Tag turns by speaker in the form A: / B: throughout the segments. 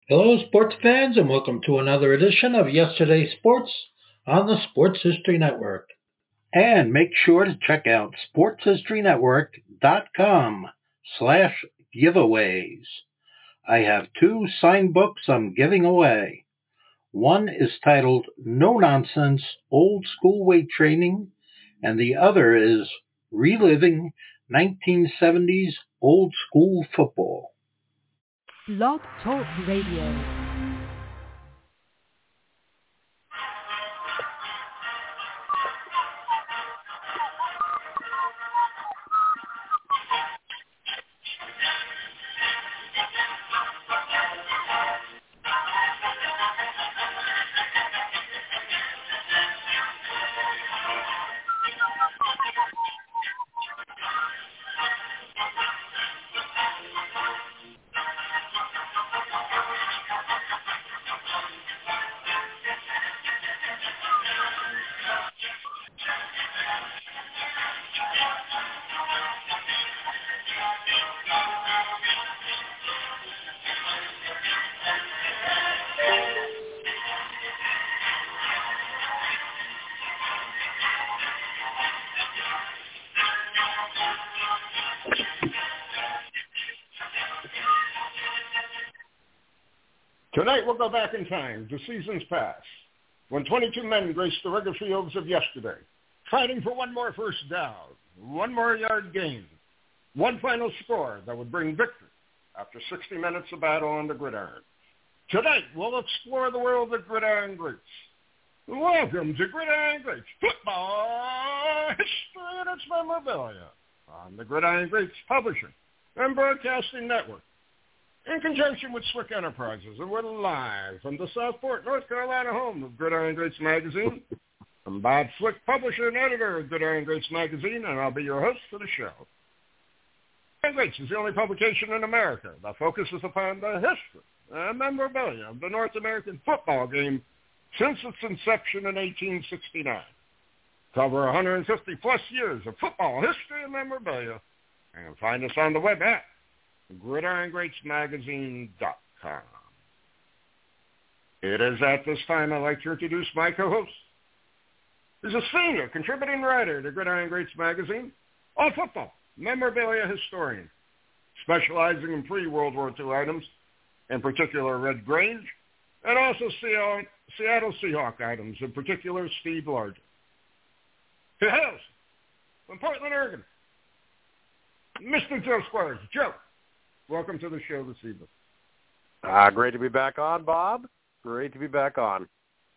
A: Hello, sports fans, and welcome to another edition of Yesterday Sports on the Sports History Network. And make sure to check out sportshistorynetwork.com/giveaways. I have two signed books I'm giving away. One is titled No Nonsense Old School Weight Training, and the other is Reliving 1970s Old School Football.
B: Blog Talk Radio.
C: Tonight we'll go back in time to seasons past, when 22 men graced the rugged fields of yesterday, fighting for one more first down, one more yard gain, one final score that would bring victory after 60 minutes of battle on the gridiron. Tonight we'll explore the world of gridiron greats. Welcome to Gridiron Greats Football History and its Memorabilia on the Gridiron Greats Publishing and Broadcasting Network. In conjunction with Swick Enterprises, and we're live from the Southport, North Carolina home of Gridiron Greats Magazine. I'm Bob Swick, publisher and editor of Gridiron Greats Magazine, and I'll be your host for the show. Gridiron Greats is the only publication in America that focuses upon the history and memorabilia of the North American football game since its inception in 1869. Cover 150-plus years of football history and memorabilia, and find us on the web at GridironGreatsMagazine.com. It is at this time I'd like to introduce my co-host. He's a senior contributing writer to Gridiron Greats Magazine, a football memorabilia historian, specializing in pre-World War II items, in particular Red Grange, and also Seattle Seahawk items, in particular Steve Largent. He hails from Portland, Oregon, Mr. Joe Squires. Joe, welcome to the show this evening.
D: Great to be back on, Bob. Great to be back on.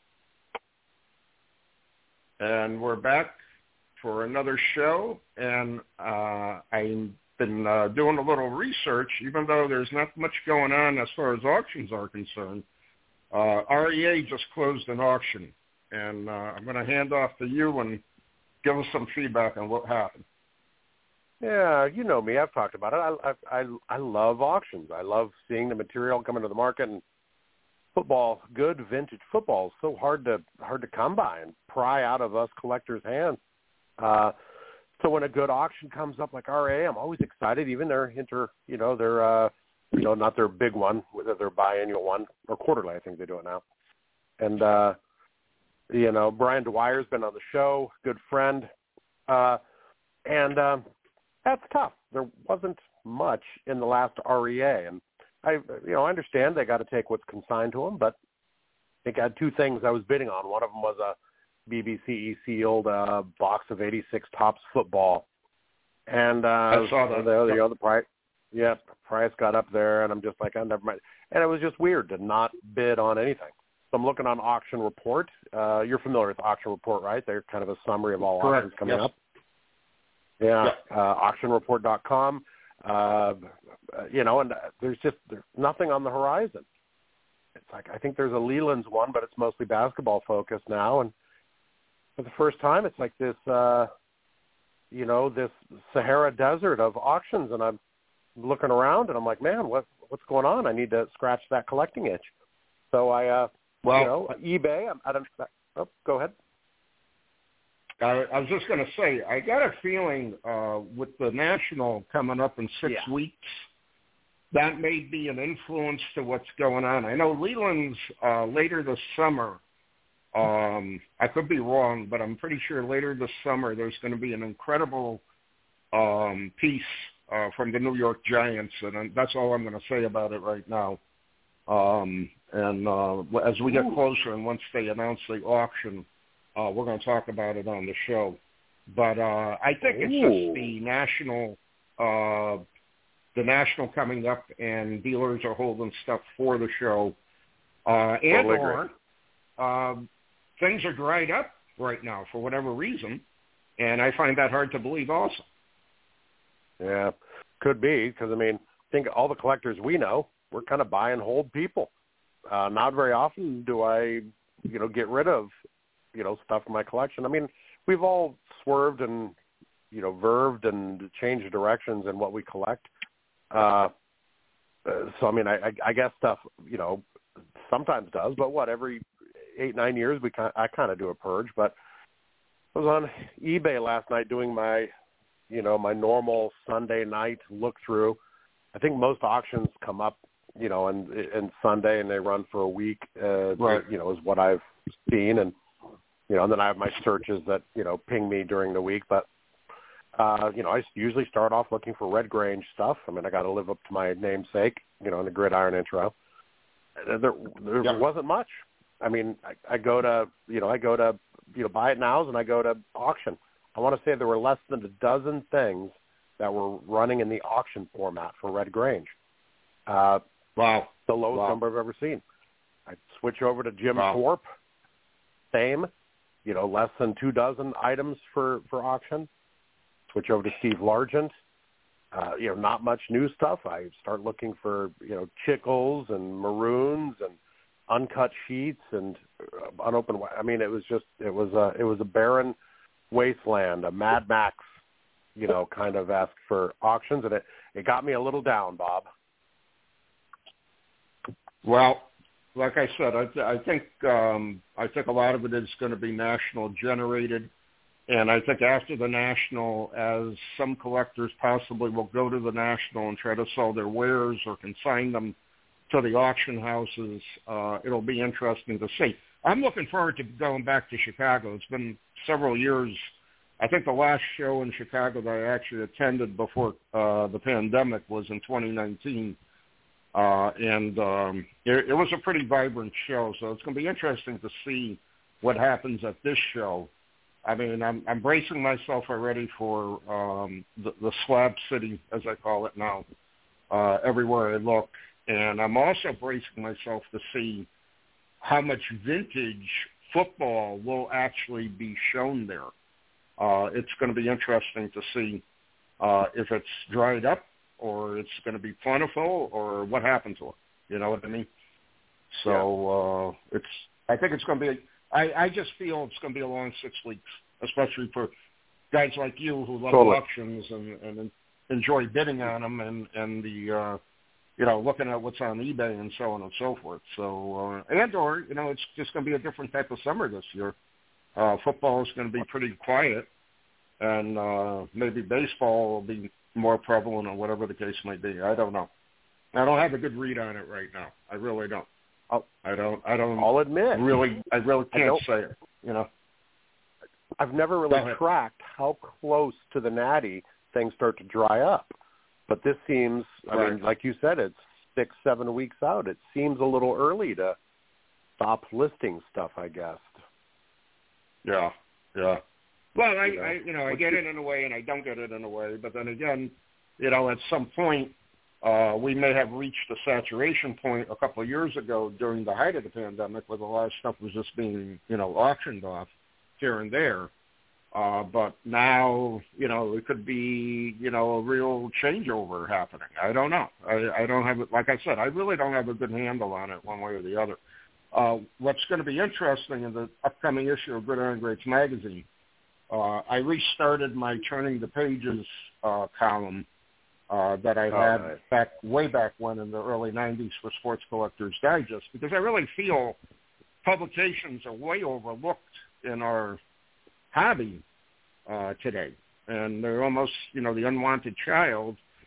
C: And we're back for another show, and I've been doing a little research, even though there's not much going on as far as auctions are concerned. REA just closed an auction, and I'm going to hand off to you and give us some feedback on what happened.
D: Yeah, you know me. I've talked about it. I love auctions. I love seeing the material come into the market. And football, good vintage football, is so hard to come by and pry out of us collectors' hands. So when a good auction comes up like RA, I'm always excited. Even their not their big one, their biannual one or quarterly. I think they do it now. And Brian Dwyer's been on the show, good friend, and that's tough. There wasn't much in the last REA, and I understand they got to take what's consigned to them, but I think I had two things I was bidding on. One of them was a BBC sealed box of 86 Topps football, and
C: I saw that.
D: The price, price got up there, and I'm just like, oh, never mind. And it was just weird to not bid on anything. So I'm looking on Auction Report. You're familiar with Auction Report, right? They're kind of a summary of all
C: Correct.
D: auctions coming up. Yeah, auctionreport.com, and there's nothing on the horizon. It's like, I think there's a Leland's one, but it's mostly basketball focused now. And for the first time, it's like this, this Sahara desert of auctions. And I'm looking around and I'm like, man, what's going on? I need to scratch that collecting itch. So eBay, go ahead.
C: I was just going to say, I got a feeling with the National coming up in 6 weeks, that may be an influence to what's going on. I know Leland's later this summer. I could be wrong, but I'm pretty sure later this summer there's going to be an incredible piece from the New York Giants, and that's all I'm going to say about it right now. As we get closer and once they announce the auction, we're going to talk about it on the show. But I think it's just the national coming up, and dealers are holding stuff for the show. Things are dried up right now for whatever reason, and I find that hard to believe also.
D: Yeah, could be, because, I mean, think all the collectors we know, we're kind of buy and hold people. Not very often do I, get rid of, stuff in my collection. I mean, we've all swerved and, verved and changed directions in what we collect. So, I mean, I guess stuff, sometimes does, but every 8-9 years I kind of do a purge. But I was on eBay last night doing my my normal Sunday night look through. I think most auctions come up and Sunday, and they run for a week.
C: Right.
D: Is what I've seen, and and then I have my searches that ping me during the week. But I usually start off looking for Red Grange stuff. I mean, I got to live up to my namesake, in the Gridiron intro. There wasn't much. I mean, I go to buy it nows, and I go to auction. I want to say there were less than a dozen things that were running in the auction format for Red Grange.
C: Wow.
D: The lowest number I've ever seen. I switch over to Jim Thorpe. Same, less than 2 dozen items for auction. Switch over to Steve Largent. Not much new stuff. I start looking for, Chickles and Maroons and uncut sheets and unopened. I mean, it was a barren wasteland, a Mad Max, kind of asked for auctions, and it got me a little down, Bob.
C: Well, like I said, I think a lot of it is going to be national generated, and I think after the national, as some collectors possibly will go to the national and try to sell their wares or consign them to the auction houses, it'll be interesting to see. I'm looking forward to going back to Chicago. It's been several years. I think the last show in Chicago that I actually attended before the pandemic was in 2019. It was a pretty vibrant show, so it's going to be interesting to see what happens at this show. I mean, I'm bracing myself already for the Slab City, as I call it now, everywhere I look. And I'm also bracing myself to see how much vintage football will actually be shown there. It's going to be interesting to see if it's dried up or it's going to be plentiful or what happened to it. You know what I mean? So I think it's going to be, I just feel it's going to be a long 6 weeks, especially for guys like you who love auctions and enjoy bidding on them and the, looking at what's on eBay and so on and so forth. So, it's just going to be a different type of summer this year. Football is going to be pretty quiet, and maybe baseball will be more prevalent or whatever the case might be. I don't know. I don't have a good read on it right now. I really don't. I don't.
D: I'll admit.
C: I really can't say it.
D: I've never really tracked how close to the Natty things start to dry up. But this seems, I mean, like you said, it's 6-7 weeks out. It seems a little early to stop listing stuff, I guess.
C: Yeah. Well, I get it in a way and I don't get it in a way. But then again, at some point, we may have reached a saturation point a couple of years ago during the height of the pandemic where a lot of stuff was just being, auctioned off here and there. But now, it could be, a real changeover happening. I don't know. I don't have it. Like I said, I really don't have a good handle on it one way or the other. What's going to be interesting in the upcoming issue of Gridiron Greats magazine, I restarted my Turning the Pages column that I had way back when in the early 90s for Sports Collectors Digest, because I really feel publications are way overlooked in our hobby today, and they're almost, the unwanted child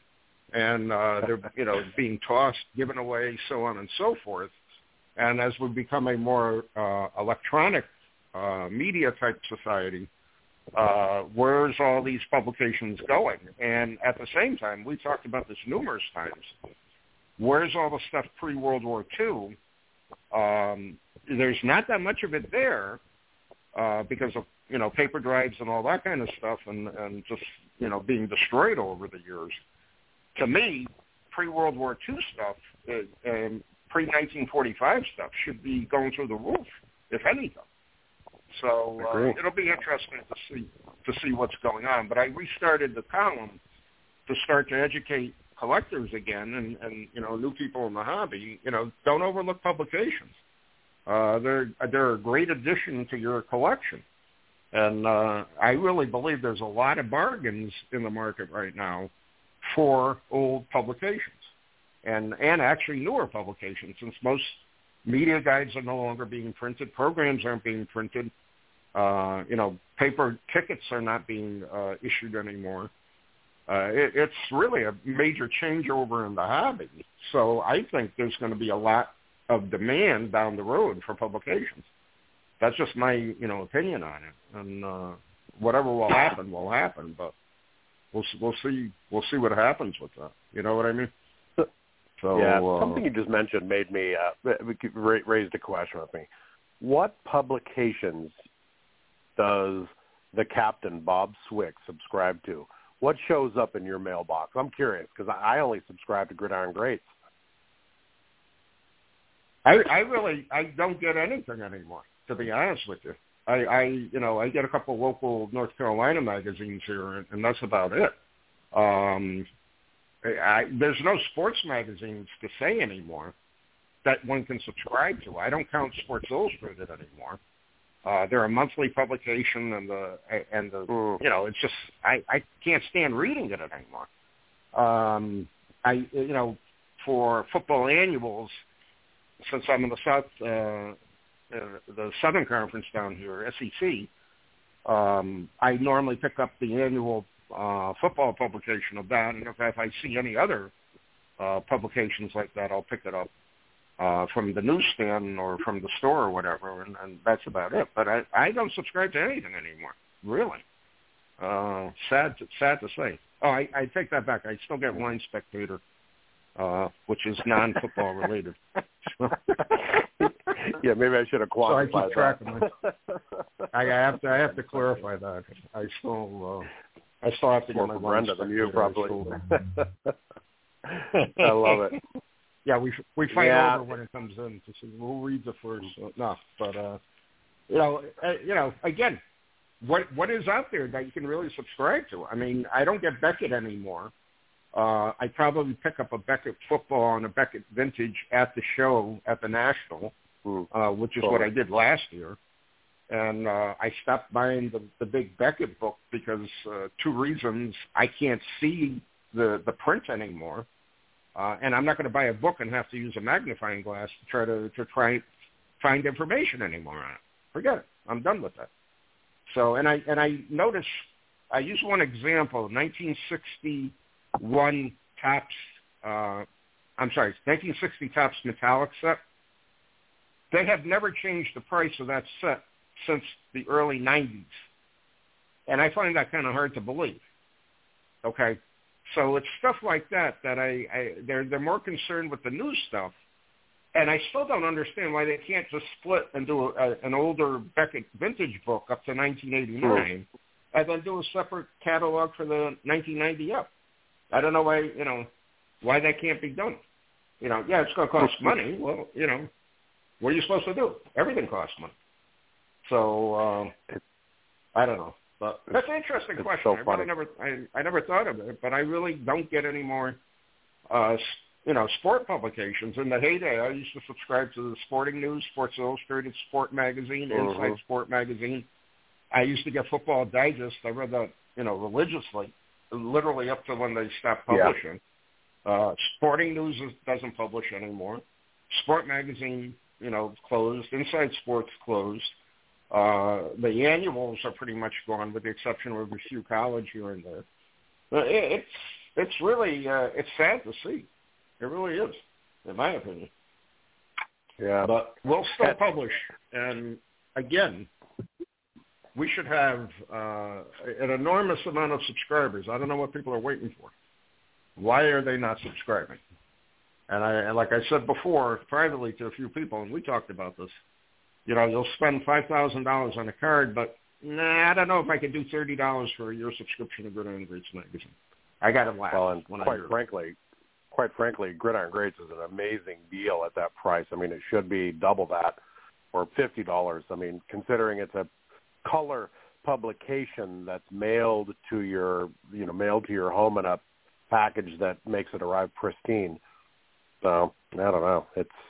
C: and they're being tossed, given away, so on and so forth. And as we become a more electronic media type society, where's all these publications going? And at the same time, we talked about this numerous times. Where's all the stuff pre-World War II? There's not that much of it there because of paper drives and all that kind of stuff, and just being destroyed over the years. To me, pre-World War II stuff and pre-1945 stuff should be going through the roof, if anything. So it'll be interesting to see what's going on. But I restarted the column to start to educate collectors again and new people in the hobby. Don't overlook publications. They're a great addition to your collection. And I really believe there's a lot of bargains in the market right now for old publications and actually newer publications, since most media guides are no longer being printed, programs aren't being printed, paper tickets are not being issued anymore. It's really a major changeover in the hobby. So I think there's going to be a lot of demand down the road for publications. That's just my, opinion on it. And whatever will happen, but we'll see what happens with that. You know what I mean? So
D: yeah, something you just mentioned made me raised a question with me. What publications does the Captain Bob Swick subscribe to? What shows up in your mailbox? I'm curious because I only subscribe to Gridiron Greats.
C: I don't get anything anymore, to be honest with you. I get a couple local North Carolina magazines here, and that's about it. There's no sports magazines to say anymore that one can subscribe to. I don't count Sports Illustrated anymore. They're a monthly publication, and it's just I can't stand reading it anymore. For football annuals, since I'm in the Southern Conference down here, SEC, I normally pick up the annual football publication of that, and if I see any other publications like that, I'll pick it up from the newsstand or from the store or whatever, and that's about it. But I don't subscribe to anything anymore, really. Sad to say. Oh, I take that back. I still get Wine Spectator, which is non-football related.
D: Yeah, maybe I should have quantified
C: so I keep track of I have to clarify that. I still have to get my
D: Brenda than you probably. I love it.
C: Yeah, we fight over when it comes in to see who reads it first. No, but again, what is out there that you can really subscribe to? I mean, I don't get Beckett anymore. I probably pick up a Beckett football and a Beckett vintage at the show at the National, which is what I did last year. And I stopped buying the big Beckett book because two reasons. I can't see the print anymore. And I'm not going to buy a book and have to use a magnifying glass to try find information anymore on it. Forget it. I'm done with that. So, and I noticed, I use one example, 1961 Topps, 1960 Topps metallic set. They have never changed the price of that set since the early 90s. And I find that kind of hard to believe. Okay? So it's stuff like that they're more concerned with the new stuff. And I still don't understand why they can't just split and do an older Beckett vintage book up to 1989 and then do a separate catalog for the 1990 up. I don't know why that can't be done. Yeah, it's going to cost money. Well, what are you supposed to do? Everything costs money. So I don't know. But that's an interesting question.
D: So
C: I never thought of it, but I really don't get any more, sport publications. In the heyday, I used to subscribe to the Sporting News, Sports Illustrated, Sport Magazine, Inside Sport Magazine. I used to get Football Digest. I read that, religiously, literally up to when they stopped publishing. Yeah. Sporting News doesn't publish anymore. Sport Magazine, closed. Inside Sports closed. The annuals are pretty much gone, with the exception of a few college here and there. it's really it's sad to see. It really is, in my opinion.
D: Yeah.
C: But we'll still publish. And, again, we should have an enormous amount of subscribers. I don't know what people are waiting for. Why are they not subscribing? And like I said before, privately to a few people, and we talked about this, you'll spend $5,000 on a card, but I don't know if I could do $30 for a year subscription to Gridiron Greats magazine. I got to laugh.
D: Well, and quite frankly, Gridiron Greats is an amazing deal at that price. I mean, it should be double that, or $50. I mean, considering it's a color publication that's mailed to your home in a package that makes it arrive pristine. So I don't know.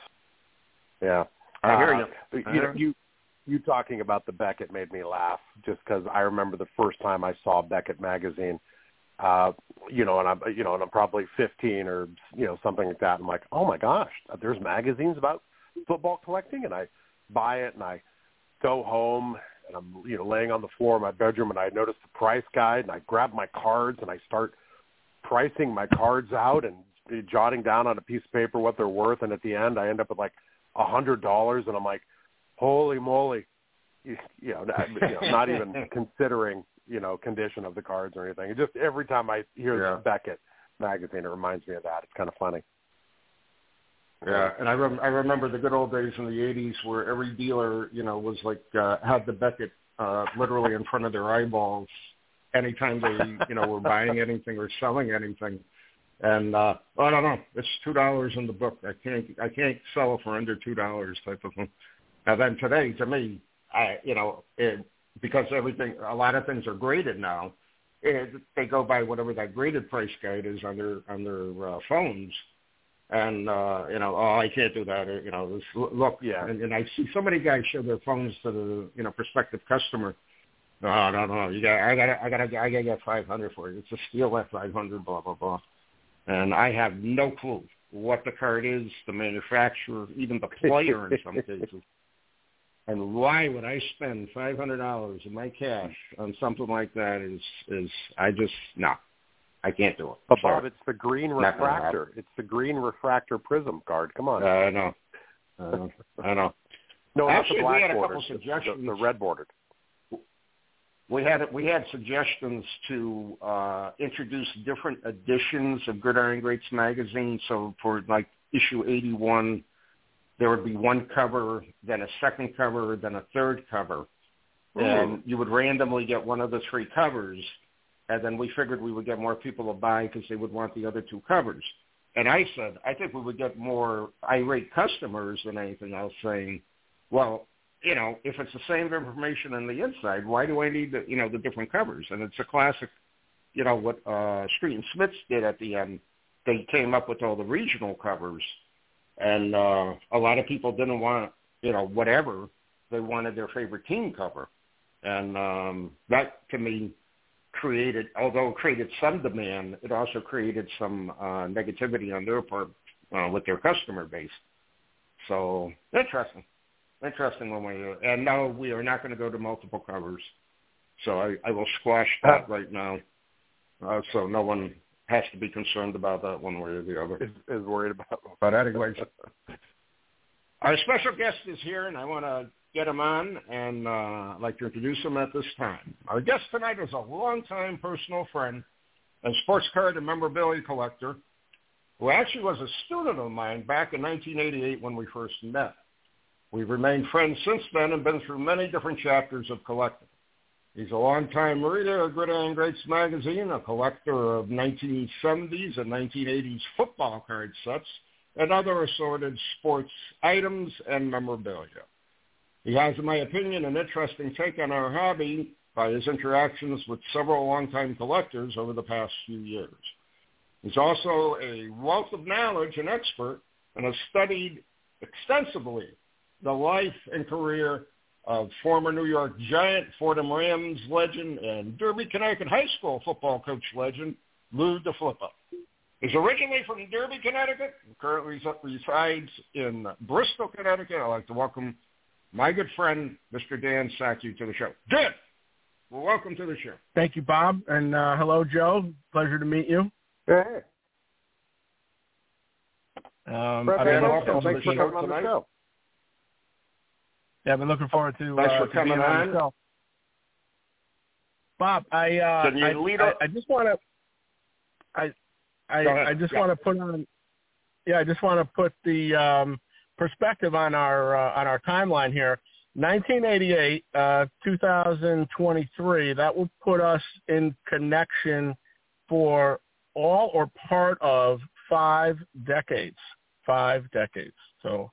C: I hear you.
D: You talking about the Beckett made me laugh just because I remember the first time I saw Beckett magazine. And I'm probably 15 or something like that. I'm like, oh my gosh, there's magazines about football collecting, and I buy it and I go home and I'm laying on the floor in my bedroom and I notice the price guide and I grab my cards and I start pricing my cards out and jotting down on a piece of paper what they're worth, and at the end I end up with like $100, and I'm like, holy moly, not even considering condition of the cards or anything. It just every time I hear the Beckett magazine, it reminds me of that. It's kind of funny.
C: Yeah, and I remember the good old days in the '80s where every dealer, was like had the Beckett literally in front of their eyeballs anytime they, were buying anything or selling anything. And I don't know, it's $2 in the book. I can't sell it for under $2 type of thing. Now then, today, to me, because a lot of things are graded now, they go by whatever that graded price guide is on their phones. And, I can't do that. Look, yeah. And I see so many guys show their phones to the, prospective customer. No, I gotta get $500 for you. It's a steal at $500, blah, blah, blah. And I have no clue what the card is, the manufacturer, even the player in some cases. And why would I spend $500 of my cash on something like that I can't do it.
D: But Bob, it's the green refractor. It's the green refractor prism card. Come on.
C: I know.
D: No,
C: actually,
D: not the black
C: we had a
D: bordered,
C: couple suggestions.
D: the red bordered.
C: We had suggestions to introduce different editions of Gridiron Greats magazine. So for like issue 81, there would be one cover, then a second cover, then a third cover. Ooh. And you would randomly get one of the three covers. And then we figured we would get more people to buy because they would want the other two covers. And I said, I think we would get more irate customers than anything else saying, well, if it's the same information on the inside, why do I need the different covers? And it's a classic, what Street and Smiths did at the end. They came up with all the regional covers. And a lot of people didn't want, whatever. They wanted their favorite team cover. And that, to me, created some demand, it also created some negativity on their part with their customer base. So interesting one way. And no, we are not going to go to multiple covers. So I will squash that right now. So no one has to be concerned about that one way or the other.
D: Is worried about.
C: But anyways, our special guest is here, and I want to get him on, and I'd like to introduce him at this time. Our guest tonight is a longtime personal friend and sports card and memorabilia collector who actually was a student of mine back in 1988 when we first met. We've remained friends since then and been through many different chapters of collecting. He's a longtime reader of Gridiron Greats magazine, a collector of 1970s and 1980s football card sets, and other assorted sports items and memorabilia. He has, in my opinion, an interesting take on our hobby by his interactions with several longtime collectors over the past few years. He's also a wealth of knowledge and expert and has studied extensively the life and career of former New York Giant, Fordham Rams legend, and Derby, Connecticut high school football coach legend, Lou DeFilippo. He's originally from Derby, Connecticut, and currently resides in Bristol, Connecticut. I'd like to welcome my good friend, Mr. Dan Sacchi, to the show. Dan, well, welcome to the show.
E: Thank you, Bob, and hello, Joe. Pleasure to meet you.
D: Hey.
C: Welcome.
D: Thanks for coming on the show.
E: Yeah, I've been looking forward to
C: thanks for coming
E: being on the show. Bob, I just want to I just want to put on I just want to put the perspective on our timeline here. 1988, 2023. That will put us in connection for all or part of 5 decades. 5 decades. So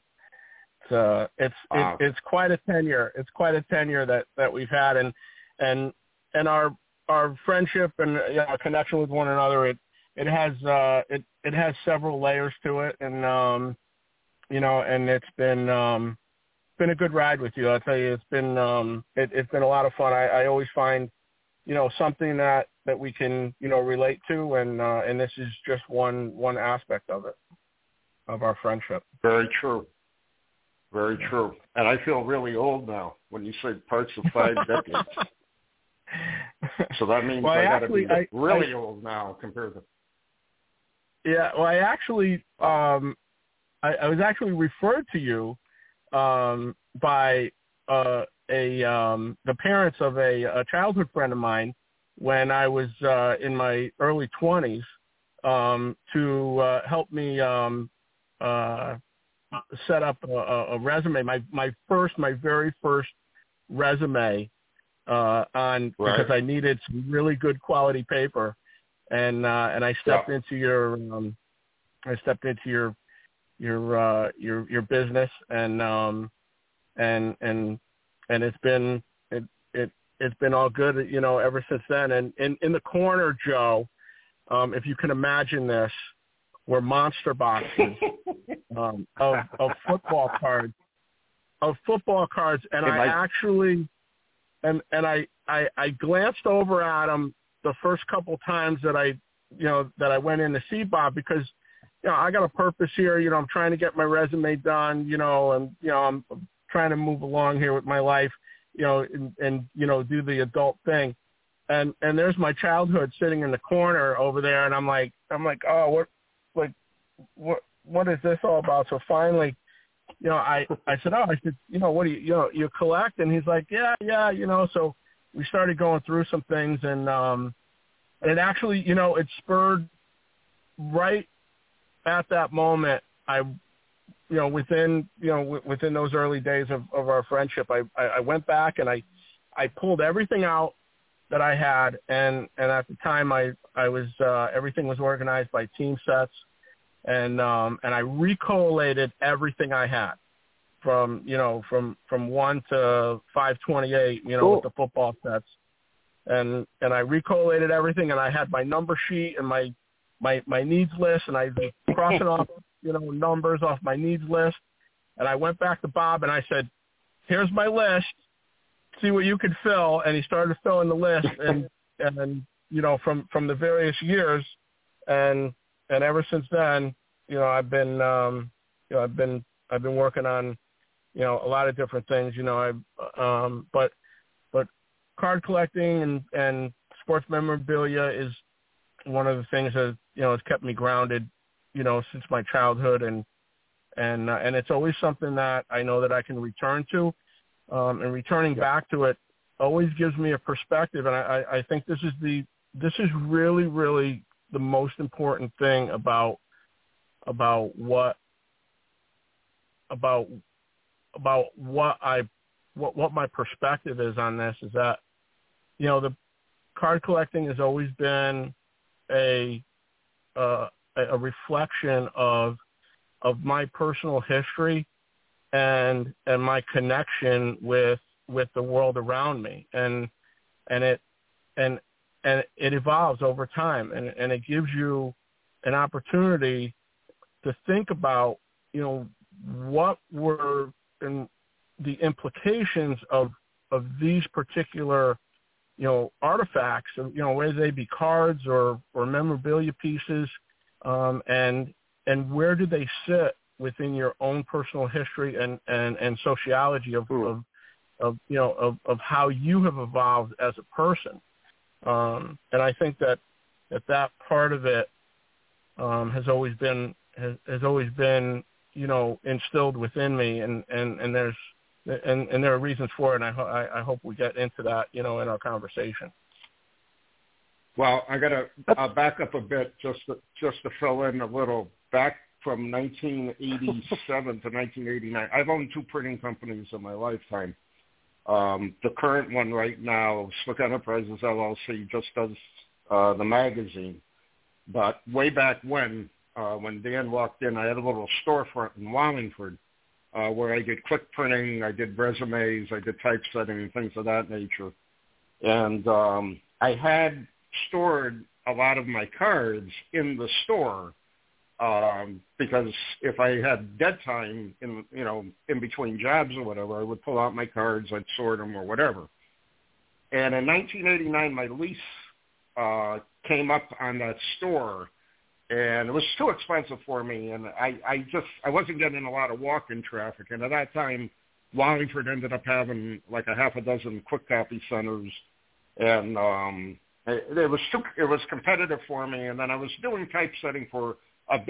E: it's quite a tenure. It's quite a tenure that we've had, and our friendship and our connection with one another. It has several layers to it, and and it's been a good ride with you. I'll tell you, it's been a lot of fun. I always find something that we can relate to, and this is just one aspect of it, of our friendship.
C: Very true. Very true. And I feel really old now when you say parts of 5 decades. So that means I got to be really old now compared to.
E: Yeah, well, I was actually referred to you by the parents of a childhood friend of mine when I was in my early 20s to help me set up a resume, my very first resume because I needed some really good quality paper, and I stepped into your your business, and it's been all good, ever since then. And in the corner, Joe, if you can imagine this, were monster boxes of football cards, and I actually I glanced over at them the first couple times that I went in to see Bob, because I got a purpose here. I'm trying to get my resume done, and I'm trying to move along here with my life, and do the adult thing. And there's my childhood sitting in the corner over there, and I'm like, oh, what is this all about? So finally, I said, what do you collect? And he's like, yeah. So we started going through some things, and it actually, it spurred right at that moment. Within those early days of our friendship, I went back and I pulled everything out that I had, and at the time I was everything was organized by team sets, and I recollated everything I had from 1 to 528,
D: cool.
E: with the football sets, and I recollated everything, and I had my number sheet and my needs list, and I was crossing off numbers off my needs list, and I went back to Bob and I said, here's my list, see what you could fill. And he started filling the list, and from the various years, and ever since then, I've been working on a lot of different things, but card collecting and sports memorabilia is one of the things that has kept me grounded since my childhood, and it's always something that I know that I can return to, and returning back to it always gives me a perspective, and I think this is really, really the most important thing about what my perspective is on this, is that the card collecting has always been a reflection of my personal history and my connection with the world around me, and it evolves over time, and it gives you an opportunity to think about what were the implications of these particular artifacts, whether they be cards or memorabilia pieces, and where do they sit within your own personal history and sociology of how you have evolved as a person. And I think that part of it has always been instilled within me, and there are reasons for it, and I hope we get into that in our conversation.
C: Well, I got to back up a bit just to fill in a little. Back from 1987 to 1989, I've owned 2 printing companies in my lifetime. The current one right now, Slick Enterprises LLC, just does the magazine. But way back when Dan walked in, I had a little storefront in Wallingford where I did quick printing, I did resumes, I did typesetting and things of that nature. And I had stored a lot of my cards in the store because if I had dead time in between jobs or whatever, I would pull out my cards, I'd sort them or whatever. And in 1989, my lease came up on that store, and it was too expensive for me, and I wasn't getting a lot of walk-in traffic. And at that time, Wallingford ended up having like a half a dozen quick copy centers, and it was competitive for me. And then I was doing typesetting for a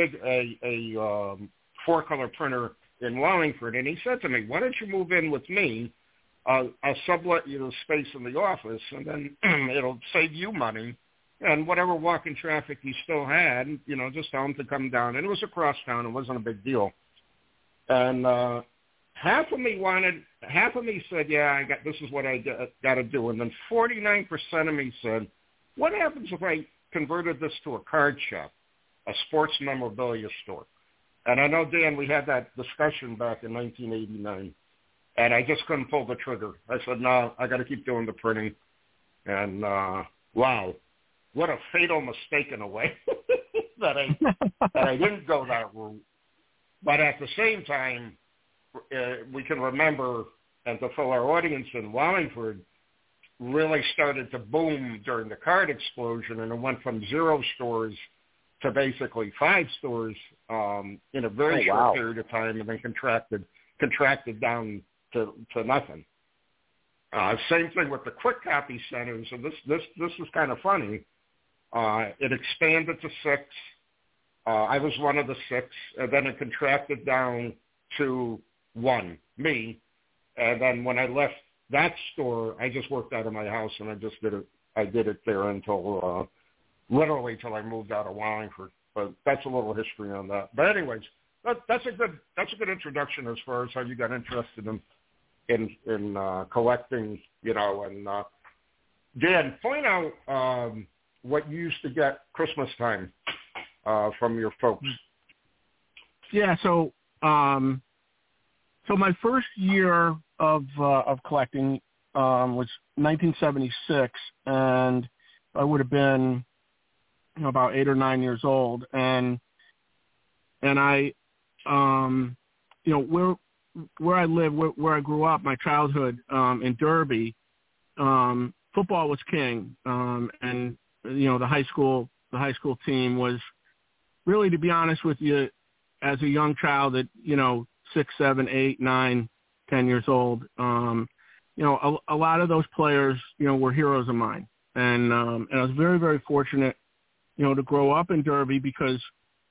C: 4-color printer in Wallingford, and he said to me, "Why don't you move in with me? I'll sublet you the space in the office, and then it'll save you money. And whatever walk-in traffic you still had, just tell them to come down." And it was across town. It wasn't a big deal. And half of me said, "Yeah, this is what I got to do." And then 49% of me said, "What happens if I converted this to a card shop, a sports memorabilia store?" And I know, Dan, we had that discussion back in 1989, and I just couldn't pull the trigger. I said, "No, I got to keep doing the printing." And wow. What a fatal mistake in a way that I didn't go that route. But at the same time, we can remember, and to fill our audience in, Wallingford really started to boom during the card explosion, and it went from 0 stores to basically 5 stores in a very short period of time, and then contracted down to nothing. Same thing with the quick copy centers, and this is kind of funny. It expanded to 6. I was one of the 6, and then it contracted down to 1, me. And then when I left that store, I just worked out of my house, and I just did it. I did it there until literally till I moved out of Wallingford. But that's a little history on that. But anyways, that's a good introduction as far as how you got interested in collecting, And Dan, point out what you used to get Christmas time from your folks.
E: Yeah, so my first year of collecting was 1976, and I would have been about 8 or 9 years old, and I where I live, where I grew up, my childhood in Derby, football was king, and the high school team was really, to be honest with you, as a young child at 6, 7, 8, 9, 10 years old, a lot of those players were heroes of mine, and I was very, very fortunate to grow up in Derby because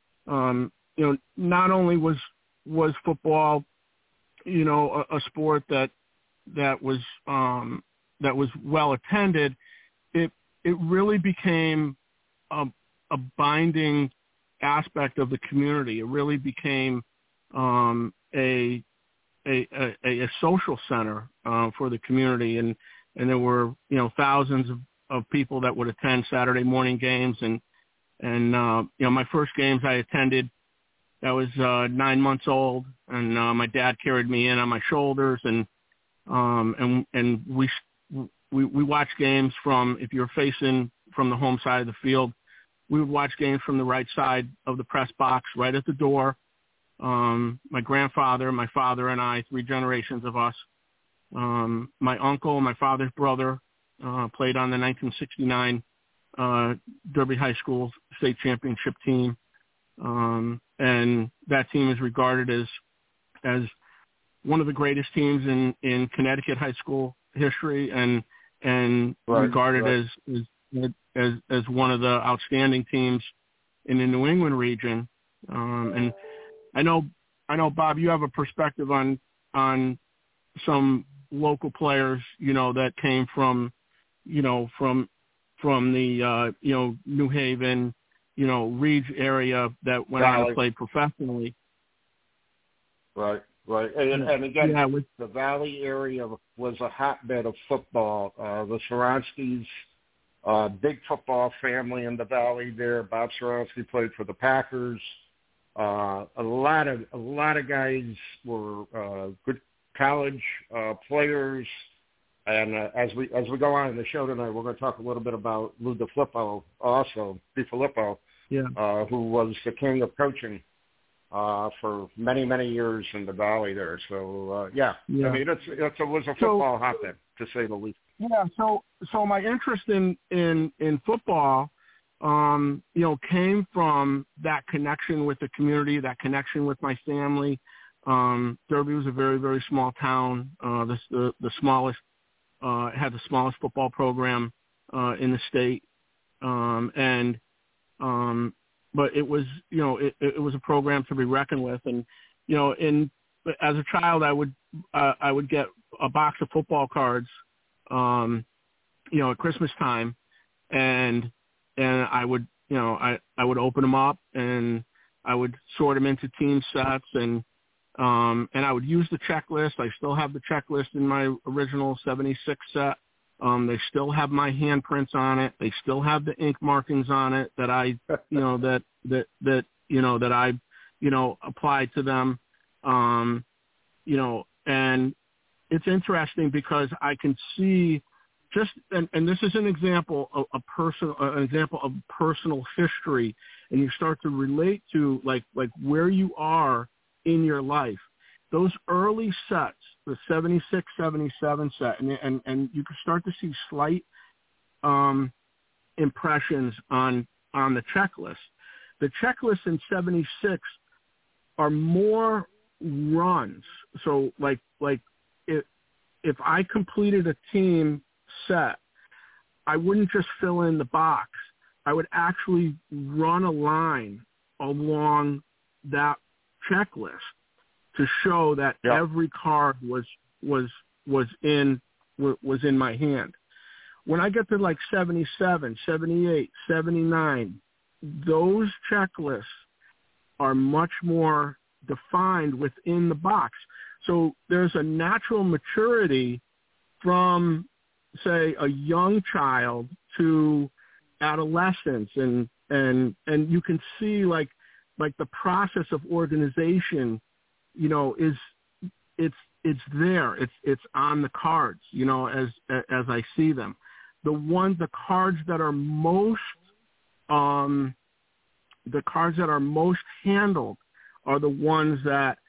E: not only was football a sport that was well attended, it really became a binding aspect of the community. It really became a social center for the community, and there were thousands of people that would attend Saturday morning games, and my first games I attended, I was 9 months old, and my dad carried me in on my shoulders, and we watched games from, if you're facing from the home side of the field, we would watch games from the right side of the press box, right at the door. My grandfather, my father, and I, 3 generations of us. My uncle, my father's brother, played on the 1969 Derby High School state championship team. And that team is regarded as one of the greatest teams in Connecticut high school history, and regarded as one of the outstanding teams in the New England region. And I know, Bob, you have a perspective on some local players, that came from the, New Haven, Reeds area that went on to play professionally.
C: Right. And again, the Valley area was a hotbed of football. The Soronskis, big football family in the Valley there. Bob Soronsky played for the Packers. A lot of guys were good college players. And as we go on in the show tonight, we're going to talk a little bit about Lou DiFilippo also, who was the king of coaching for many, many years in the Valley there. So, I mean, it was a football hotbed, to say the least.
E: Yeah, so my interest in football, came from that connection with the community, that connection with my family. Derby was a very, very small town. The smallest, had the smallest football program in the state, but it was, it was a program to be reckoned with. And, as a child, I would get a box of football cards, at Christmas time, and I would, I would open them up and I would sort them into team sets, and I would use the checklist. I still have the checklist in my original 76 set. They still have my handprints on it. They still have the ink markings on it that I, that I, applied to them. And it's interesting because I can see just, and this is an example of an example of personal history, and you start to relate to like where you are in your life. Those early sets, the 76, 77 set, and you can start to see slight impressions on the checklist. The checklist in 76 are more runs. So like if I completed a team set, I wouldn't just fill in the box. I would actually run a line along that checklist to show that every card was in my hand. When I get to like 77, 78, 79, those checklists are much more defined within the box. So there's a natural maturity from, say, a young child to adolescence, and you can see like the process of organization, it's there. It's on the cards, as I see them. The cards that are most handled are the ones that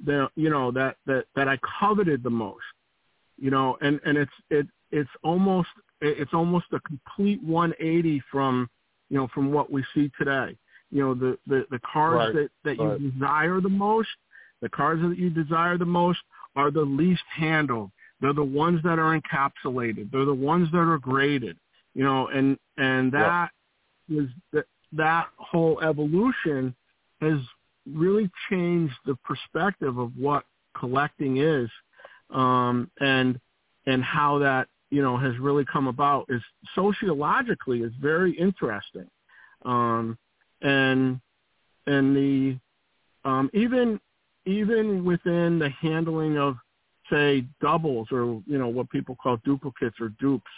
E: I coveted the most, and it's almost a complete 180 from what we see today. The cards that you desire the most, the cards that you desire the most are the least handled. They're the ones that are encapsulated. They're the ones that are graded, and that is that whole evolution has really changed the perspective of what collecting is, and how that, has really come about is sociologically is very interesting. And the, even within the handling of, say, doubles or, what people call duplicates or dupes,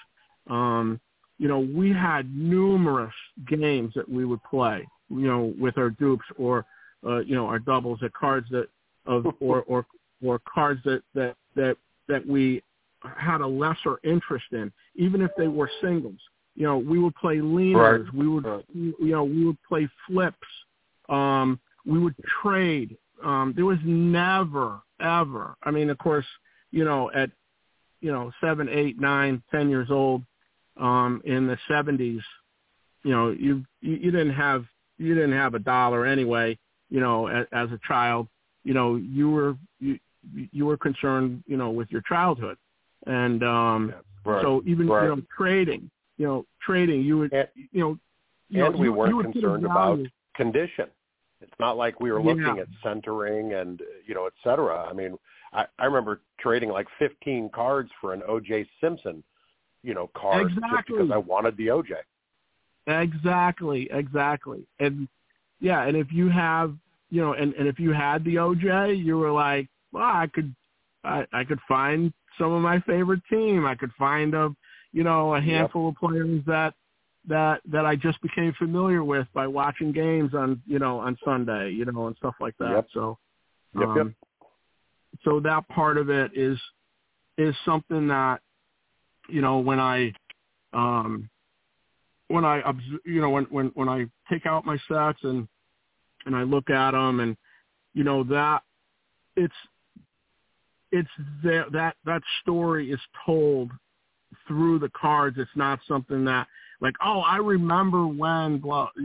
E: we had numerous games that we would play, with our dupes or, our doubles, at cards that or cards that we had a lesser interest in, even if they were singles. We would play leaners. Right. We would play flips. We would trade. There was never, ever. I mean, of course, at 7, 8, 9, 10 years old, in the 70s, you didn't have a dollar anyway. As a child, you were concerned, with your childhood, and so even trading, you would,
D: and we weren't concerned about condition. It's not like we were looking at centering and, et cetera. I mean, I remember trading like 15 cards for an O.J. Simpson, card just because I wanted the O.J.
E: Exactly. And, and if you have, and if you had the O.J., you were like, well, I could find some of my favorite team. I could find a handful of players that I just became familiar with by watching games on Sunday, and stuff like that.
D: Yep.
E: So,
D: yep.
E: So that part of it is something that, when I take out my sets and I look at them and, that it's there, that story is told through the cards. It's not something that like, oh, I remember when,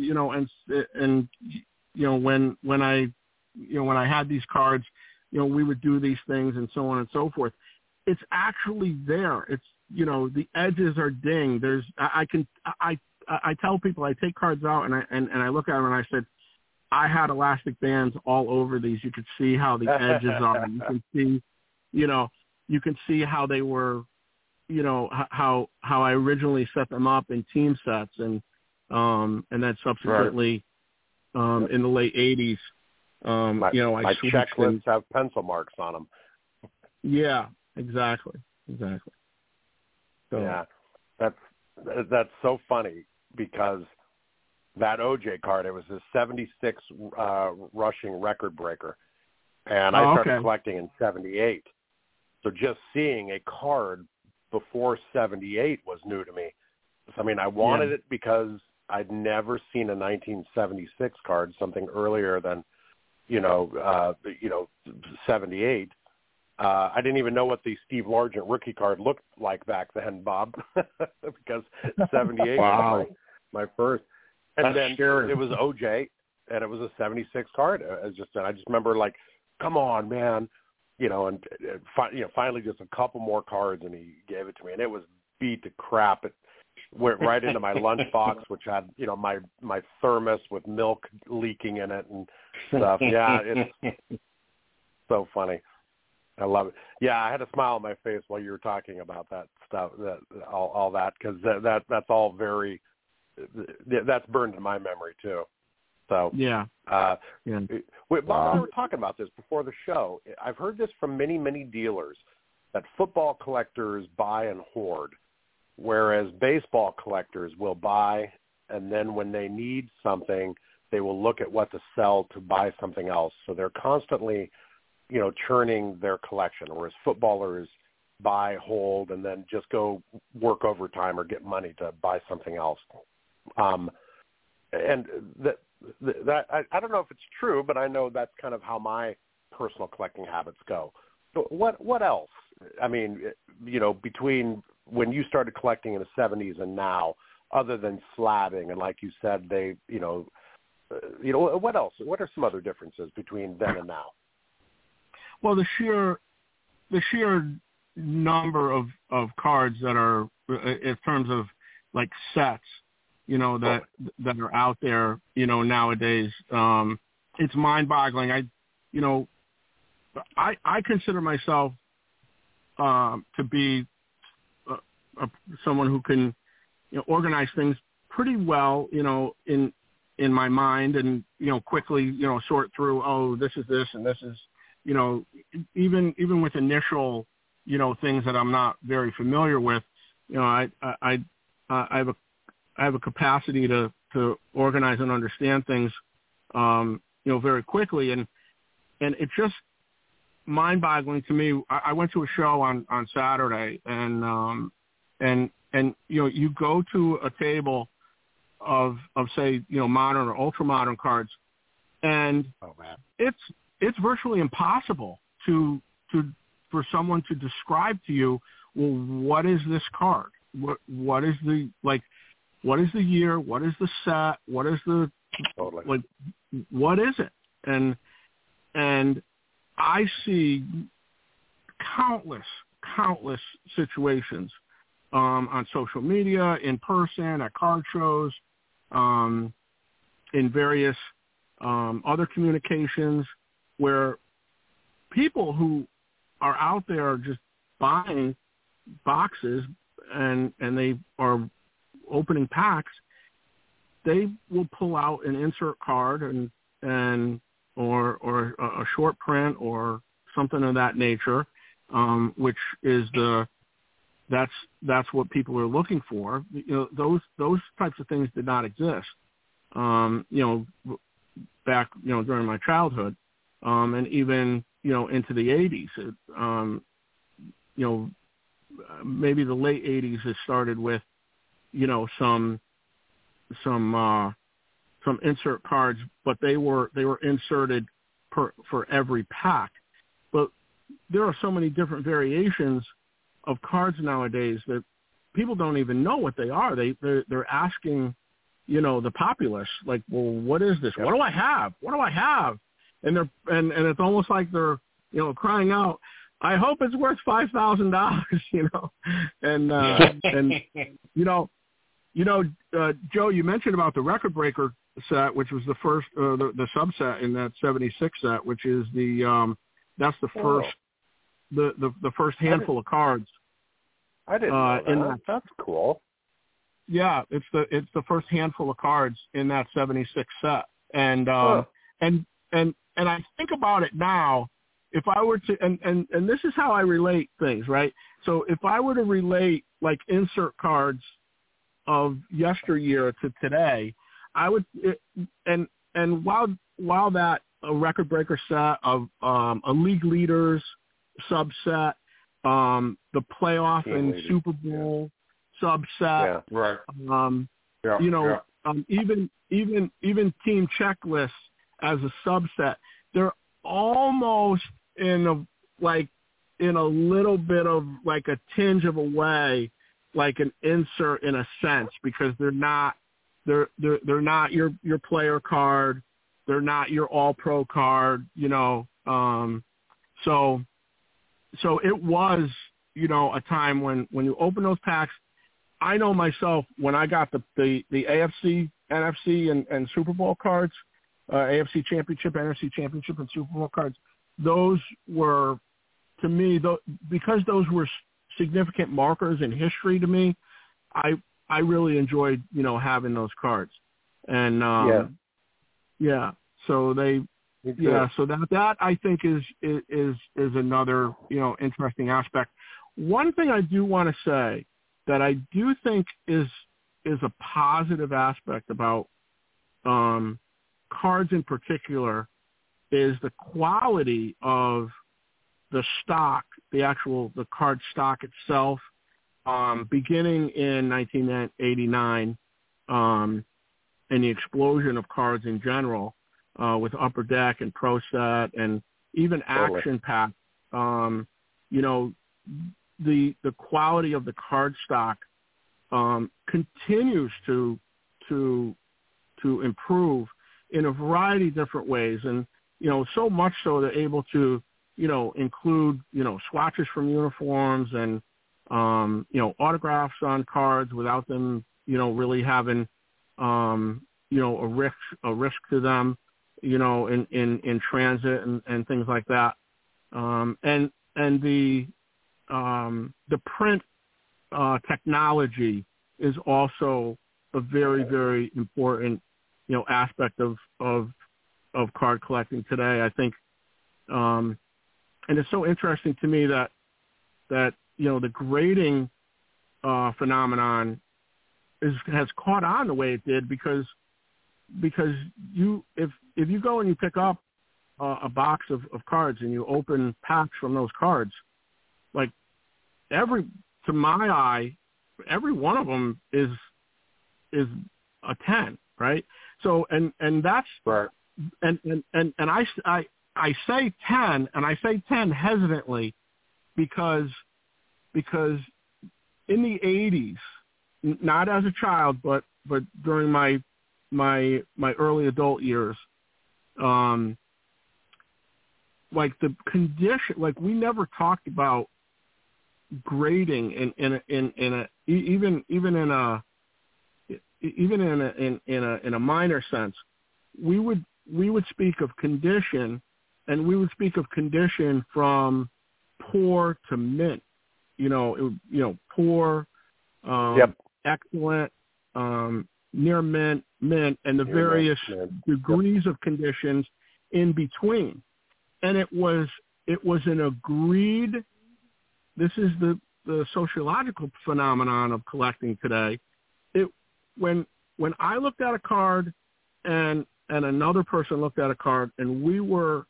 E: when I had these cards, we would do these things and so on and so forth. It's actually there. It's, the edges are dinged. I tell people, I take cards out and I look at them and I said, I had elastic bands all over these. You could see how the edges are. You can see, you can see how they were, how I originally set them up in team sets and then subsequently, in the late 80s,
D: my checklists have pencil marks on them.
E: Yeah, exactly. So.
D: Yeah, that's so funny because that OJ card, it was a 76 rushing record breaker, and I started collecting in 78. So just seeing a card before 78 was new to me. I mean, I wanted it because I'd never seen a 1976 card, something earlier than 78. I didn't even know what the Steve Largent rookie card looked like back then, Bob, because 78 was my first. And
C: That's
D: then
C: scary.
D: It was OJ, and it was a 76 card. I just remember, like, come on, man, and finally just a couple more cards, and he gave it to me, and it was beat to crap. It went right into my lunchbox, which had, my thermos with milk leaking in it and stuff. Yeah, it's so funny. I love it. Yeah, I had a smile on my face while you were talking about that stuff, all that, because that's all very, that's burned in my memory too. So Bob and I were talking about this before the show. I've heard this from many, many dealers that football collectors buy and hoard, whereas baseball collectors will buy, and then when they need something, they will look at what to sell to buy something else. So they're constantly, churning their collection, whereas footballers buy, hold, and then just go work overtime or get money to buy something else. And that I don't know if it's true, but I know that's kind of how my personal collecting habits go. So what else? I mean, between when you started collecting in the 70s and now, other than slabbing, and like you said, they, what else? What are some other differences between then and now?
E: Well, the sheer number of cards that are, in terms of like sets, that are out there, nowadays, it's mind-boggling. I consider myself to be someone who can organize things pretty well, in my mind, and quickly sort through. Oh, this is this, and this is even with initial things that I'm not very familiar with. I have a capacity to organize and understand things very quickly, and it's just mind-boggling to me. I went to a show on Saturday, and you go to a table of say modern or ultra modern cards, and it's virtually impossible for someone to describe to you, well, what is this card? What is the what is the year? What is the set? What is the what is it? And I see countless situations on social media, in person, at card shows, in various other communications, where people who are out there just buying boxes and they are opening packs, they will pull out an insert card or a short print or something of that nature, which is that's what people are looking for. Those types of things did not exist, back during my childhood, and even into the 80s. Maybe the late 80s it started with some insert cards, but they were inserted for every pack. But there are so many different variations of cards nowadays that people don't even know what they are. They're asking, the populace, like, well, what is this? What do I have? What do I have? And it's almost like they're, crying out, I hope it's worth $5,000, Joe, you mentioned about the Record Breaker set, which was the first, the subset in that 76 set, which is that's the first, the first handful of cards.
D: I didn't know that. That's cool.
E: Yeah, it's the first handful of cards in that 76 set, and I think about it now. If I were to, and this is how I relate things, right? So if I were to relate like insert cards of yesteryear to today, I would, and while that a Record Breaker set of a League Leaders subset, the playoff and Super Bowl subset,
C: right?
E: Even team checklists as a subset, they're almost in a little bit of like a tinge of a way, like an insert in a sense, because they're not your player card, they're not your all pro card, so it was, a time when you open those packs. I know myself, when I got the AFC, NFC, and Super Bowl cards, AFC Championship, NFC Championship, and Super Bowl cards, those were, to me, because those were significant markers in history to me, I really enjoyed, having those cards. And, so so that I think is another, interesting aspect. One thing I do want to say that I do think is a positive aspect about cards in particular is the quality of the stock, the card stock itself, beginning in 1989, and the explosion of cards in general, with Upper Deck and Pro Set and even Action Pack. The quality of the card stock continues to improve in a variety of different ways, and so much so they're able to include swatches from uniforms and autographs on cards without them really having a risk to them in transit and things like that, and the print technology is also a very, very important aspect of card collecting today. I think, and it's so interesting to me that the grading phenomenon has caught on the way it did, because if you go and you pick up a box of cards and you open packs from those cards, like to my eye, every one of them is a 10, right? So and that's
D: right.
E: And I say 10, and I say 10 hesitantly, because in the 80s, not as a child, but during my early adult years, like the condition, like we never talked about grading in a minor sense. We would we would speak of condition, and we would speak of condition from poor to mint. Poor, excellent, near mint, and the various degrees of conditions in between. And it was an agreed. This is the sociological phenomenon of collecting today. When I looked at a card and another person looked at a card, and we were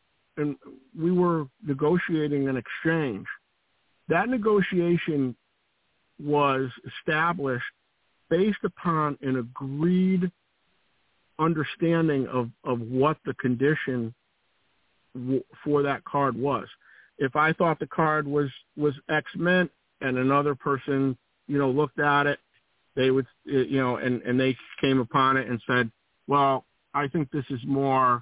E: negotiating an exchange, that negotiation was established based upon an agreed understanding of what the condition for that card was. If I thought the card was X mint and another person, looked at it, they would, and they came upon it and said, well, I think this is more,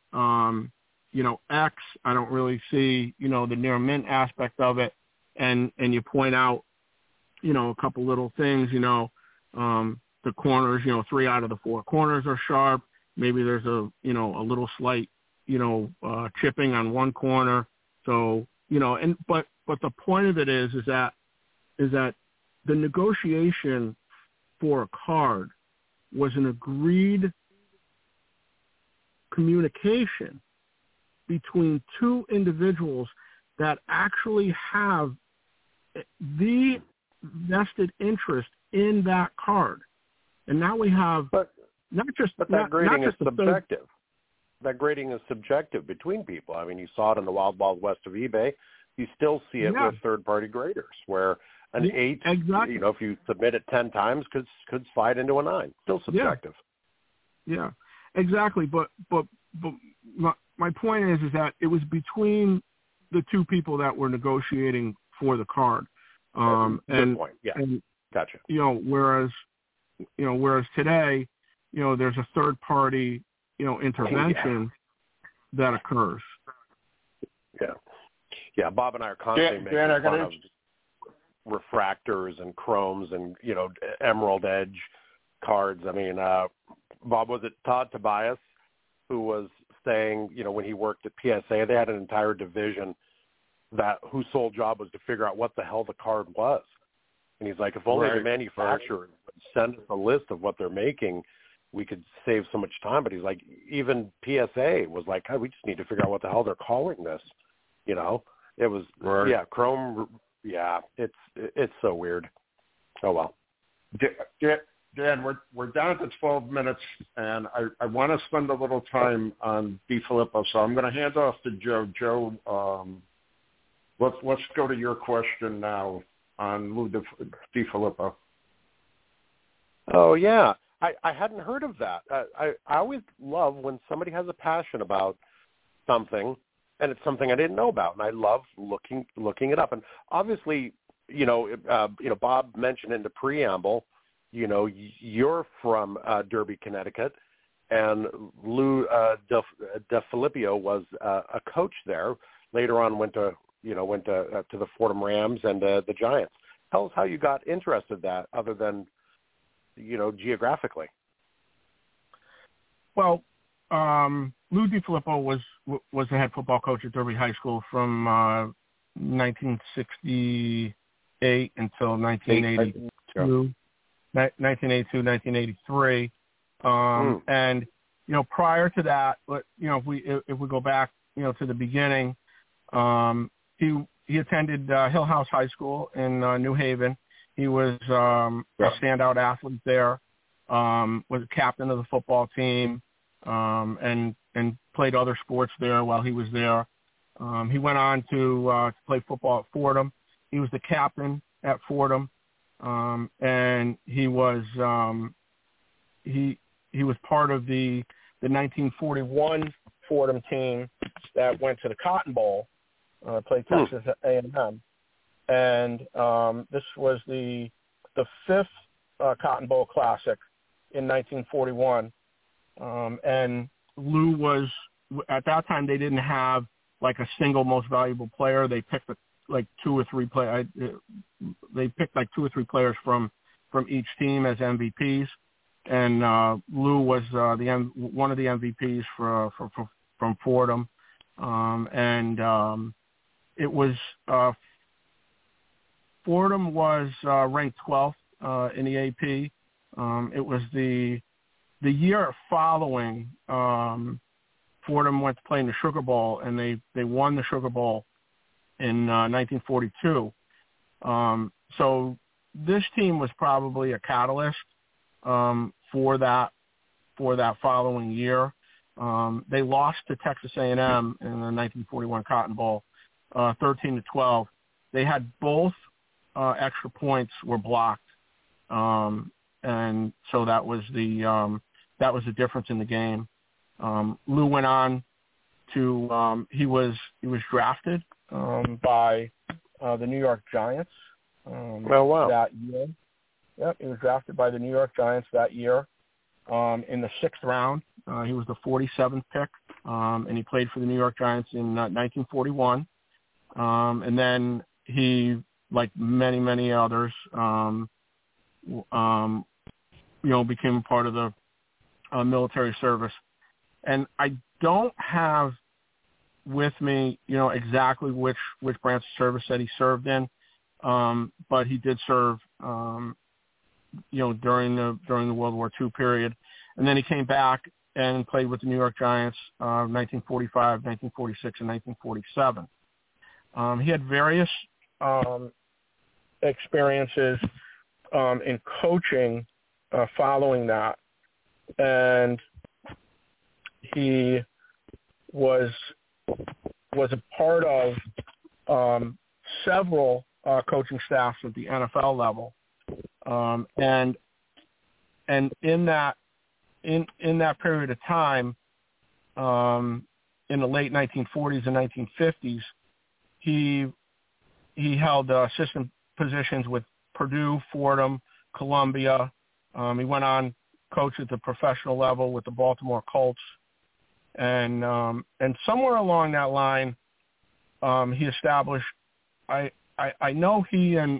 E: X. I don't really see, the near mint aspect of it. And you point out, a couple little things, the corners, 3 out of the 4 corners are sharp. Maybe there's a little slight, chipping on one corner. So, but the point of it is that the negotiation for a card was an agreed communication between two individuals that actually have the vested interest in that card. And now we have
D: that grading is subjective. That grading is subjective between people. I mean, you saw it in the wild west of eBay. You still see it with third-party graders, where an 8,
E: exactly.
D: If you submit it 10 times, could slide into a 9. Still subjective.
E: Yeah, exactly. But my point is that it was between the two people that were negotiating for the card.
D: Good point. Yeah,
E: and,
D: gotcha.
E: Whereas today, there's a third party, intervention that occurs.
D: Yeah. Bob and I are constantly making fun of refractors and chromes and emerald edge cards. I mean, Bob, was it Todd Tobias who was saying, when he worked at PSA, they had an entire division whose sole job was to figure out what the hell the card was. And he's like, if only the manufacturer would send us a list of what they're making, we could save so much time. But he's like, even PSA was like, we just need to figure out what the hell they're calling this. It was, Chrome. Yeah, it's so weird. Oh, well.
C: Dan, we're down to 12 minutes, and I want to spend a little time on DiFilippo, so I'm going to hand off to Joe. Joe, let's go to your question now on Lou DiFilippo.
D: Oh, yeah. I hadn't heard of that. I always love when somebody has a passion about something, and it's something I didn't know about, and I love looking it up. And obviously, Bob mentioned in the preamble, you're from Derby, Connecticut, and Lou DiFilippo was a coach there. Later on, went to the Fordham Rams and the Giants. Tell us how you got interested in that, other than geographically.
E: Well, Lou DiFilippo was the head football coach at Derby High School from 1968 until 1982. 1982, 1983, and prior to that, if we go back, to the beginning, he attended Hill House High School in New Haven. He was a standout athlete there, was a captain of the football team, and played other sports there while he was there. He went on to play football at Fordham. He was the captain at Fordham. And he was he was part of the 1941 Fordham team that went to the Cotton Bowl, played Texas A&M, and this was the 5th Cotton Bowl Classic in 1941. And Lou was, at that time they didn't have like a single most valuable player. They picked like 2 or 3 players. They picked like 2 or 3 players from each team as MVPs. Lou was one of the MVPs from Fordham, it was Fordham was ranked 12th in the AP. It was the year following Fordham went to play in the Sugar Bowl, and they won the Sugar Bowl in 1942. So this team was probably a catalyst for that following year. They lost to Texas A&M in the 1941 Cotton Bowl, 13-12. They had both extra points were blocked, and so that was the difference in the game. Lou went on to he was drafted by the New York Giants that year. Yep, he was drafted by the New York Giants that year in the 6th round. He was the 47th pick, and he played for the New York Giants in 1941. And then he, like many others, became part of the military service. And I don't have with me, exactly which branch of service that he served in, but he did serve, during the World War II period, and then he came back and played with the New York Giants, 1945, 1946, and 1947. He had various experiences in coaching following that, and he was a part of several coaching staffs at the NFL level, and in that period of time, in the late 1940s and 1950s, he held assistant positions with Purdue, Fordham, Columbia. He went on coach at the professional level with the Baltimore Colts, and somewhere along that line, he established. I know he and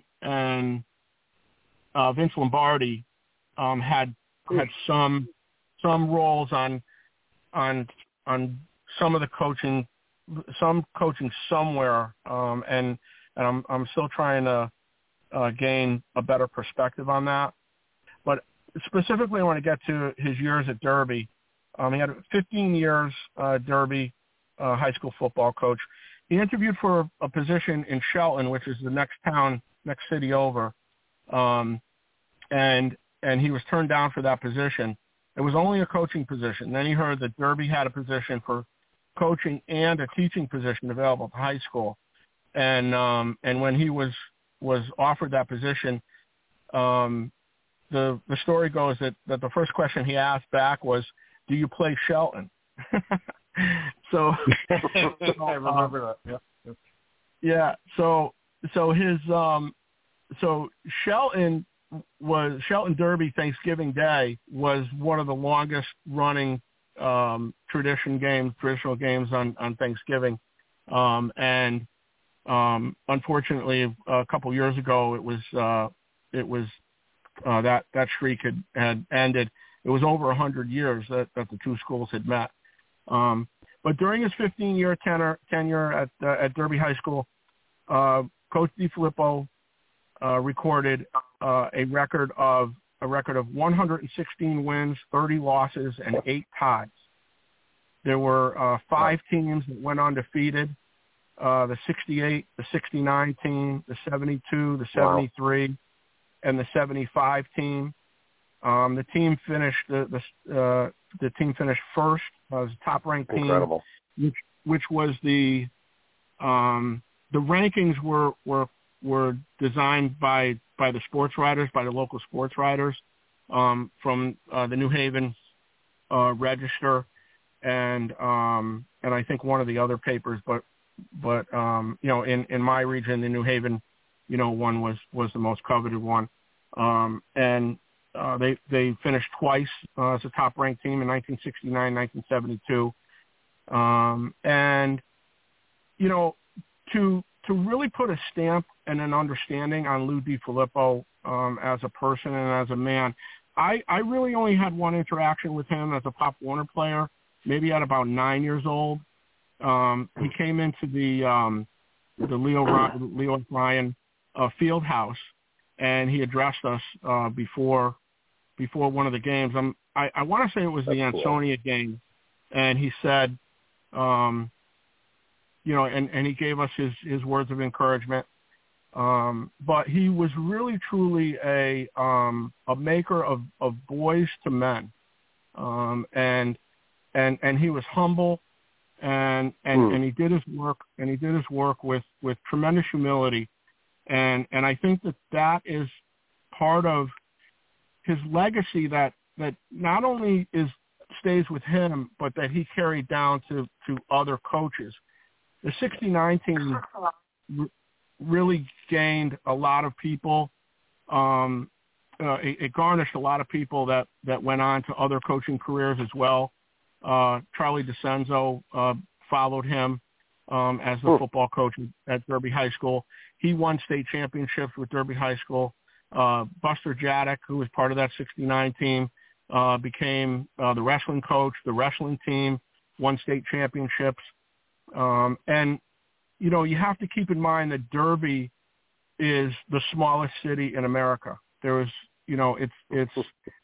E: Vince Lombardi had some roles on some of the coaching, somewhere, and I'm still trying to gain a better perspective on that. But specifically, I want to get to his years at Derby. He had 15 years Derby high school football coach. He interviewed for a position in Shelton, which is the next city over, and he was turned down for that position. It was only a coaching position. Then he heard that Derby had a position for coaching and a teaching position available at high school, and when he was offered that position, the story goes that the first question he asked back was, "Do you play Shelton?" So I remember that. Yeah. So Shelton Derby Thanksgiving Day was one of the longest running traditional games on Thanksgiving, and unfortunately a couple years ago it was that streak had ended. It was over 100 years that the two schools had met. But during his 15-year tenure at Derby High School, Coach DiFilippo recorded a record of 116 wins, 30 losses, and 8 ties. There were 5 teams that went undefeated: the 68, the 69 team, the 72, the 73, and the 75 team. The team finished the team finished first. It was a top-ranked team.
D: Incredible.
E: Which was the rankings were designed by the sports writers, by the local sports writers, from the New Haven Register, and I think one of the other papers, but in my region, the New Haven, one was the most coveted one, and they finished twice as a top-ranked team in 1969, 1972, and to really put a stamp and an understanding on Lou DiFilippo as a person and as a man, I really only had one interaction with him as a Pop Warner player, maybe at about 9 years old. He came into the Leo Ryan field house, and he addressed us before one of the games. I want to say it was the Ansonia game, and he said, and he gave us his words of encouragement. But he was really, truly a maker of boys to men, and he was humble, and he did his work with tremendous humility, and I think that is part of his legacy that not only stays with him, but that he carried down to other coaches. The '69 team really gained a lot of people. It garnished a lot of people that went on to other coaching careers as well. Charlie DeCenzo followed him as the football coach at Derby High School. He won state championships with Derby High School. Buster Jadek, who was part of that '69 team, became the wrestling coach. The wrestling team won state championships. And you have to keep in mind that Derby is the smallest city in America. There is, it's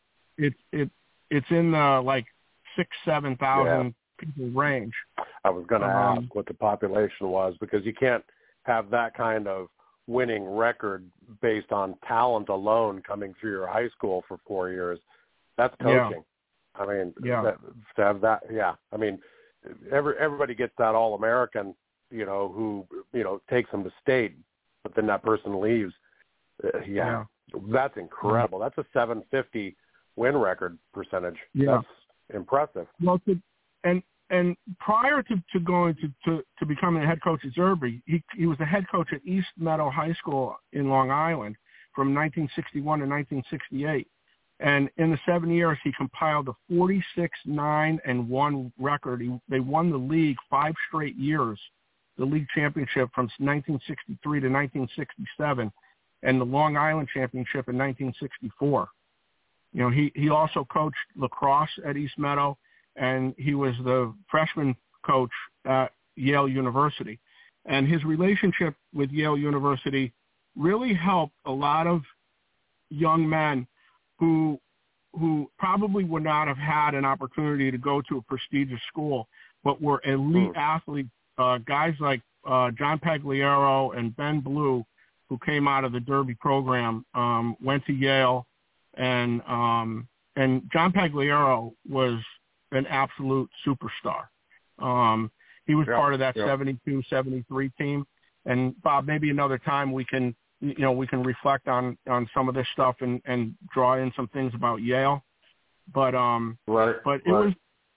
E: in the 6,000-7,000 people range.
D: I was going to ask what the population was, because you can't have that kind of winning record based on talent alone coming through your high school for 4 years. That's coaching. Yeah. I mean, to have that, I mean, everybody gets that All-American, who, takes them to state, but then that person leaves. That's incredible. That's a 750 win record percentage. Yeah. That's impressive.
E: Well, and prior to going to becoming a head coach at Derby, he was the head coach at East Meadow High School in Long Island from 1961 to 1968. And in the 7 years, he compiled a 46-9-1 record. They won the league 5 straight years, the league championship from 1963 to 1967, and the Long Island championship in 1964. He also coached lacrosse at East Meadow, and he was the freshman coach at Yale University. And his relationship with Yale University really helped a lot of young men who probably would not have had an opportunity to go to a prestigious school, but were elite athletes, guys like John Pagliaro and Ben Blue, who came out of the Derby program, went to Yale, and John Pagliaro was an absolute superstar. He was part of that 72-73 team. And Bob, maybe another time we can reflect on some of this stuff and draw in some things about Yale. But it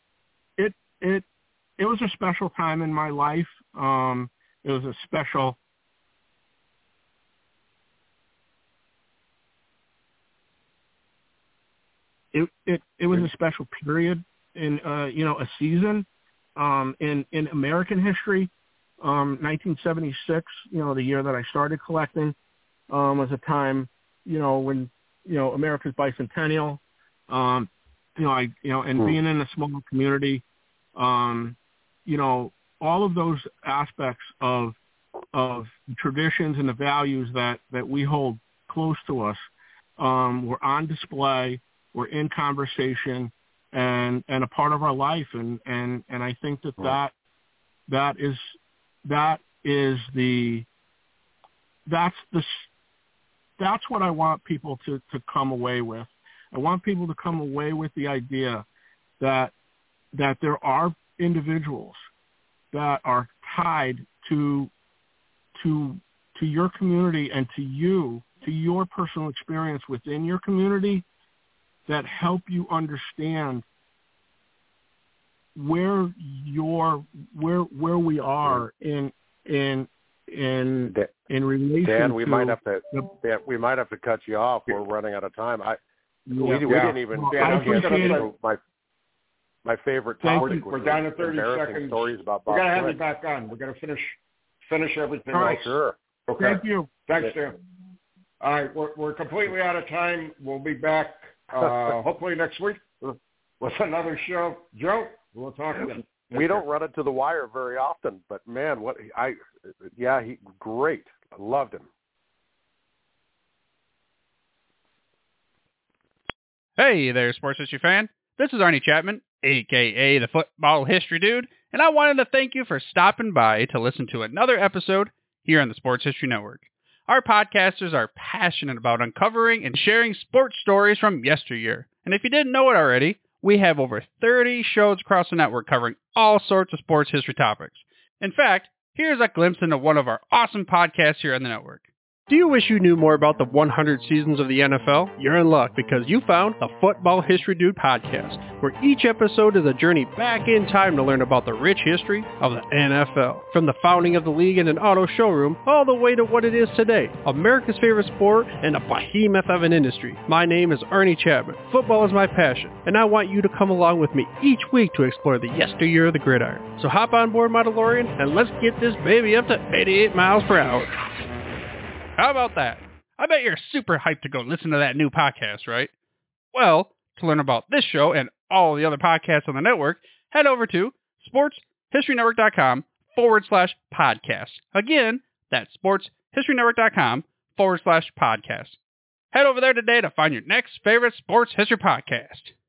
E: was a special time in my life. It was a special it was a special period in a season in American history. 1976, the year that I started collecting, was a time, when, America's bicentennial, and being in a small community, all of those aspects of traditions and the values that we hold close to us, were on display, were in conversation, and a part of our life. And I think that's what I want people to come away with. I want people to come away with the idea that there are individuals that are tied to your community and to your personal experience within your community, that help you understand where we are in relation.
D: Dan, we might have to cut you off. We're running out of time. We didn't even. My favorite topic.
C: We're down to 30 seconds.
D: Stories about Bob.
C: We're gonna have you back on. We're gonna finish everything.
E: All right,
D: sure.
C: Okay.
E: Thank you.
C: Thanks, Dan. All right, we're completely out of time. We'll be back Hopefully next week with another show. Joe, we'll talk again.
D: We don't run it to the wire very often, but man, he great. I loved him.
F: Hey there, sports history fan. This is Arnie Chapman, a.k.a. the Football History Dude, and I wanted to thank you for stopping by to listen to another episode here on the Sports History Network. Our podcasters are passionate about uncovering and sharing sports stories from yesteryear. And if you didn't know it already, we have over 30 shows across the network covering all sorts of sports history topics. In fact, here's a glimpse into one of our awesome podcasts here on the network.
G: Do you wish you knew more about the 100 seasons of the NFL? You're in luck because you found the Football History Dude podcast, where each episode is a journey back in time to learn about the rich history of the NFL. From the founding of the league in an auto showroom, all the way to what it is today, America's favorite sport and a behemoth of an industry. My name is Arnie Chapman. Football is my passion, and I want you to come along with me each week to explore the yesteryear of the gridiron. So hop on board my DeLorean and let's get this baby up to 88 miles per hour.
F: How about that? I bet you're super hyped to go listen to that new podcast, right? Well, to learn about this show and all the other podcasts on the network, head over to sportshistorynetwork.com/podcast. Again, that's sportshistorynetwork.com/podcast. Head over there today to find your next favorite sports history podcast.